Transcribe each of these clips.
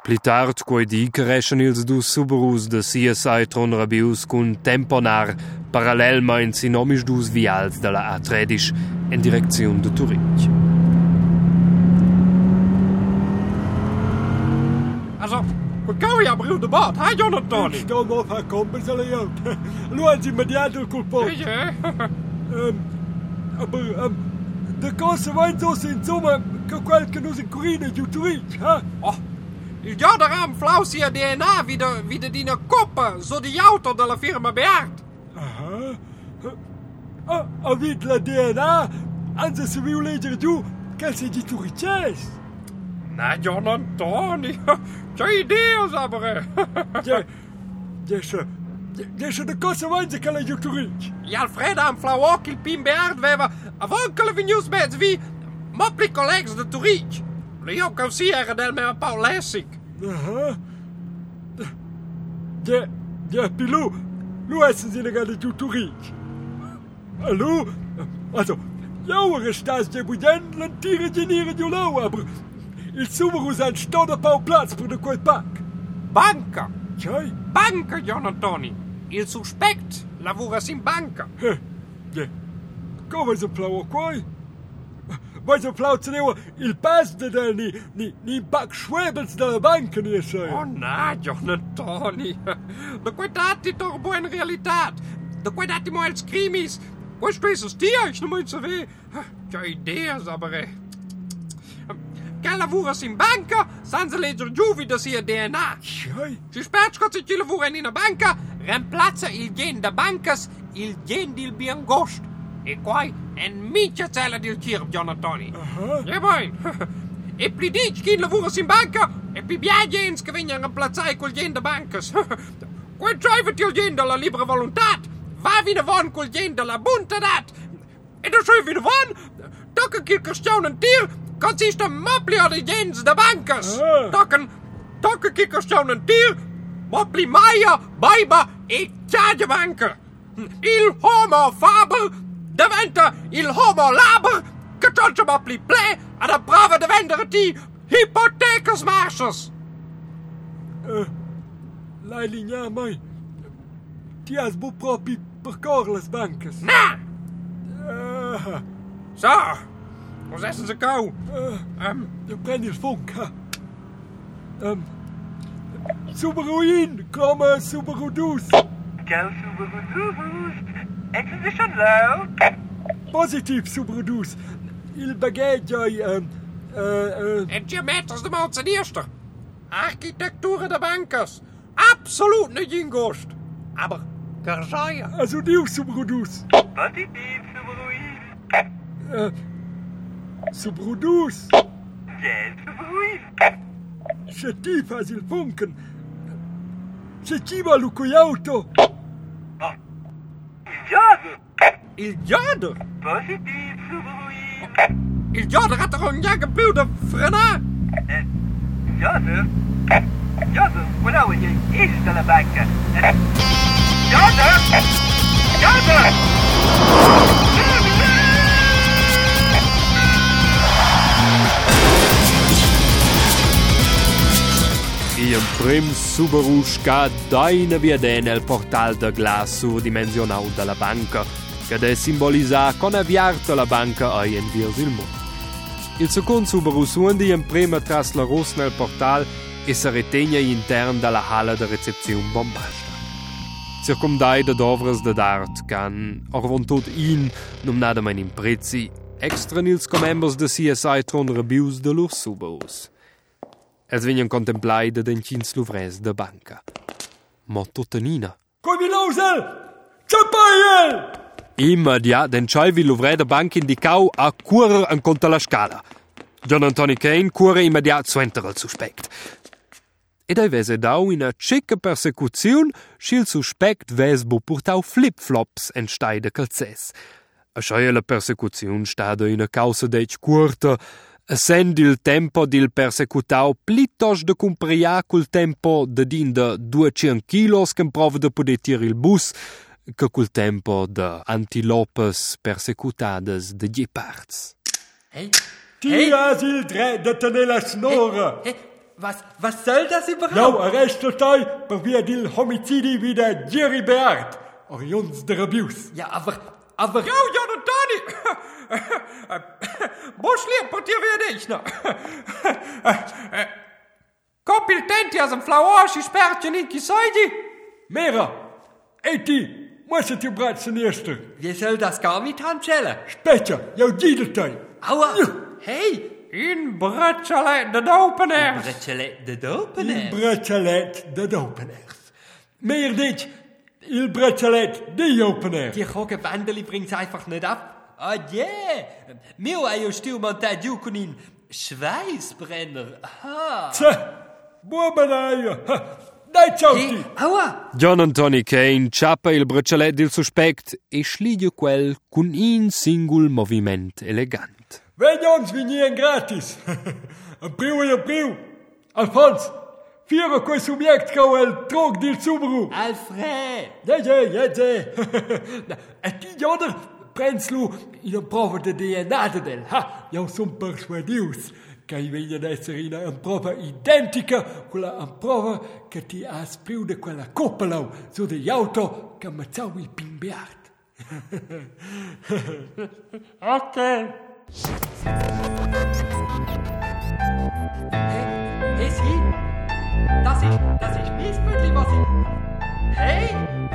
Pli tard quei di crescen ils dus Subarus de CSI Tron Rabius cun temponar parallelmein sinomis dus vials de la A13 in direzione de Turin. Also, Gau ja bril de bord, ha John Antoni? Sto mo fa compens alle io. Lui immediato il colpo. Ja. Aber de cose vain so insomma che qualche nos in corina giù Turin, ha? Oh, il Jordaram flausia DNA wieder die Coppa, so die auto della firma Beard. Avit la DNA, anzi se vi leggere giù, che sei di Turices. Na, John Antoni, c'è idea, sapere. Desce de cose vain che la giù Turin. E Alfred am flauoc il pin Beard veva, avon che le venius mezz vi, mopli collegs de Turin. Le io così era del mio Paul Lessig. Ja, Pilou, lu essen sie legale giù Turin. Hallo? Also, jauere stas de Budent, lantire genire di lau, aber il Subaru san stodda pau Platz per de quel pack. Banca. C'hai? Banca, John Antoni. Il suspect lavora in banca. Come se plau qua? Vai se plau teneva il pass de ni pack schwebels della banca ne sei. Oh no, John Antoni. Da quei dati torbo in realtà. Da quei dati mo als crimis. Questo è stia, ich non mai sape. Che idea, sapere. Che lavora in banca, senza leggere giù da sia DNA. C'hai? Si spacca se ci lavora in una banca, reemplaza il gen da bancas, il gen del biangost. E qua è mica cella del kirb, John Antoni. E poi, e più dici chi lavora in banca, e più gens che vengono reemplazzati col gen da bancas. Quel drive il gen della libera volontà, va vina von col gen della buntadat. E da schön vina von, tocca che questione un tir, consiste mopli di gens da bancas. Tocca che questione un tir, mopli maia, baiba e ciagia banca. Il homo faber diventa il homo laber, che tolce mopli ple ad a prova di vendere ti ipotecas marches. La linea mai. Ti has bu proprio percor les bancas. Na! So, was essen ze gauw? Je prendi il funk, ha? Subaru in, komme Subaru dus. Go Subaru dus. Exposition low. Positiv Subaru dus. Il bagagge, En geometers de man zijn eerste. Architecturen de bankers. Absoluut niet ingost. Aber, gerzaia. also diu Subaru dus. Positiv Subaru in. Subaru dus. Yes, Subaru in. Schetif has il funken. Schetiva lu auto. Jade. Il jader. Positiv Subaru in. Il jader had er een jager de frena. Jade. Jade, voilà, je is de la banca. Jade. Jade. I un prim Subaru sca daina via nel portal de glas surdimensionau della banca, che de simbolisa con aviarta la banca ai en virs il mondo. Il second Subaru suondi in prima tras la ros nel portal e si retegna intern dalla halla de recepzione bombasta. Circumdai de dovras de d'art can, orvon tot in, num nada mein in prezzi, extra nils comembers de CSI Tron Rabius de lur Subarus. Els venien contemplai de dencins luvres de banca. Ma totanina. Come lausel! Ciapaiel! Immediat denciai vi luvre de banca indicau a curer en conta la scala. John Antoni Kane cuore immediat suenter al suspect. Ed ai vese dau in a cecca persecuziun schil suspect ves bo purtau flip-flops en stai de calzes. A scheia la persecuziun stada in a causa dec curta, essendo il tempo del persecutau plittos de cumpria col tempo de din de 200 kilos che prova de poder tir il bus che col tempo de antilopes persecutades de ghepards. Ti has il dret de tenere la snora. Was soll das überhaupt? Ja, arrestet euch, per via del homicidi wieder Jerry Beard. Or Jons der Abuse. Ja, aber... Jo, Jonathan! Buschli, portier wir dich noch. Kopil tenti as un flauosi spertje in Kisoidi. Mera, eti, musset ihr bratzen erster. Wie soll das gar mit Handschellen? Specher, jou giedelt euch. Aua! Hey! In Brutschelet de Dopeners. Bretchelet de Il dopener. braccialet de openers. Meer dit, il braccialet de openers. Die Kogenbändeli bringt's einfach nicht ab. Ah, yeah! Mir war ja Stürmann Jukunin Schweißbrenner. Aha! Buobanai, dai ciao Hey, ti. aua! John Anthony Kane ciappa il braccialet del suspect e sliglia quel con un singol moviment elegant. Vedions venien gratis. Apriu. Alfons, fiero quel subject cau el trog dil Subaru. Alfred! Ja. E ti joder, prenslu in een prova de DNA del. Ha, jou son persuadius. Che i vengono ad essere in una prova identica, quella una prova che ti ha spriu de quella coppela su degli auto che ammazzau il pimbeart. Ok. Hey, Sie! Das ist Miesbütli, was ich... Hey!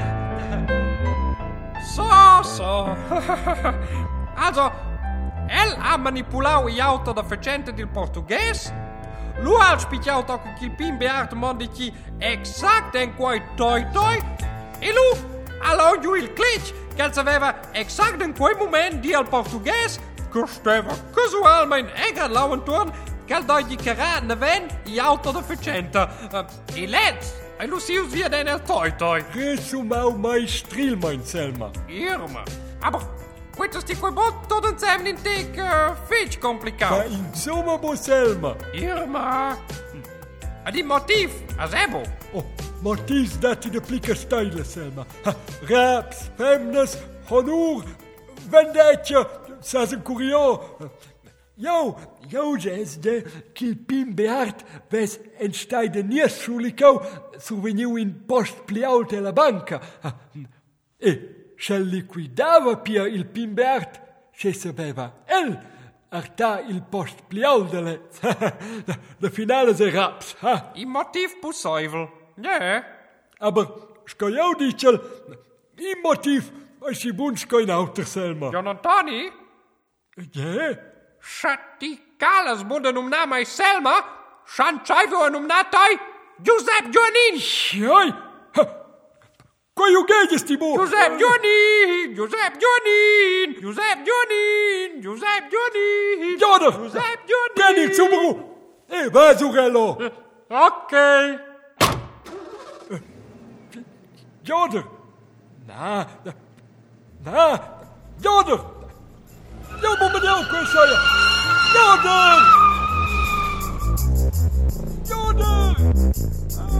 So. Also, el ha manipulato gli auto da facente del portoghese. Lui ha spicciato che il pin beart mondici exact en quei toi. E lui ha l'odio il glitch che aveva exact in quei momento di al portoghese che stava casualmente egal lauenturn che doi di carane ven gli auto da facente. E let's e lui si via den el toi. Resumau mai stril, mein Selma. Irma. Aber questo sti quei botto d'un sem in tic fitch Ma complicato. insomma, bo Selma. Irma. A di motiv, a sebo. Oh, Mattis dati de plica style, Selma. Ha, raps, femnes, honor, vendetta, sasen curio. Jo, jes de kil pim beart, ves ensteide nieschulikau, surveniu in post pliaul de la banca. E, shall liquidava pia il pim beart, se sapeva el, arta il post pliaul de le. La finale se raps, ha. I motiv possibel. Ja. Aber skajau dichel, i motiv, als je boens kein auter, Selma. Jonatani, Ja? Schatticales bunden mai Selma, Schanchaivo natai, Giuseppe Giovanin. Jai! Coi u geges ti bo? Giuseppe Giovanin. Joder! Giuseppe Giovanin. Prendi il Subaru! E va, Zurello! Ok. Joder! Na, Joder! Jo, bombardeau, questa ja! Joder!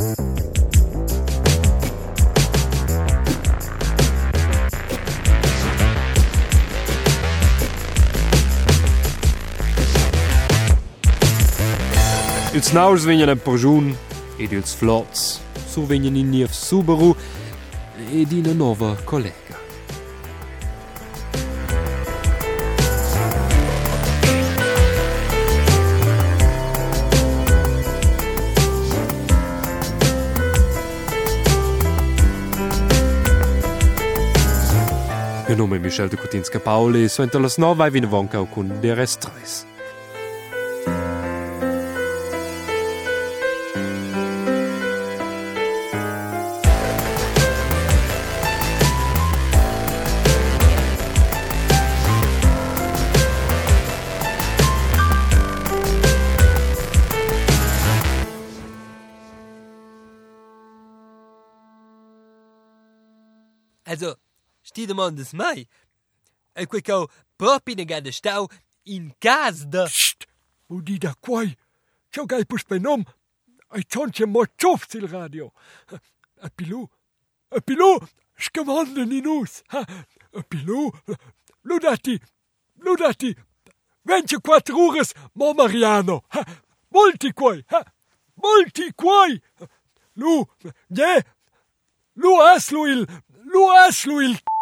Ils naus vengono in Porgiun ed ils flots survengono in Niev Subaru ed in una nuova collega. Mio nome è Michel de Kutinska Pauli e sono las 9 e vino vonca con DRS3. Also, sti demandas mai? E quei cau propi negada stau in cas de... Psst! Udi da quai! Ciao gai pus pe nom! Ai tonche mo ciofs il radio! A pilu! Scavanden in us! A pilu! Ludati! 24 ures, mo Mariano! Molti quai, molti quai. Lu, yeah, lu aslu il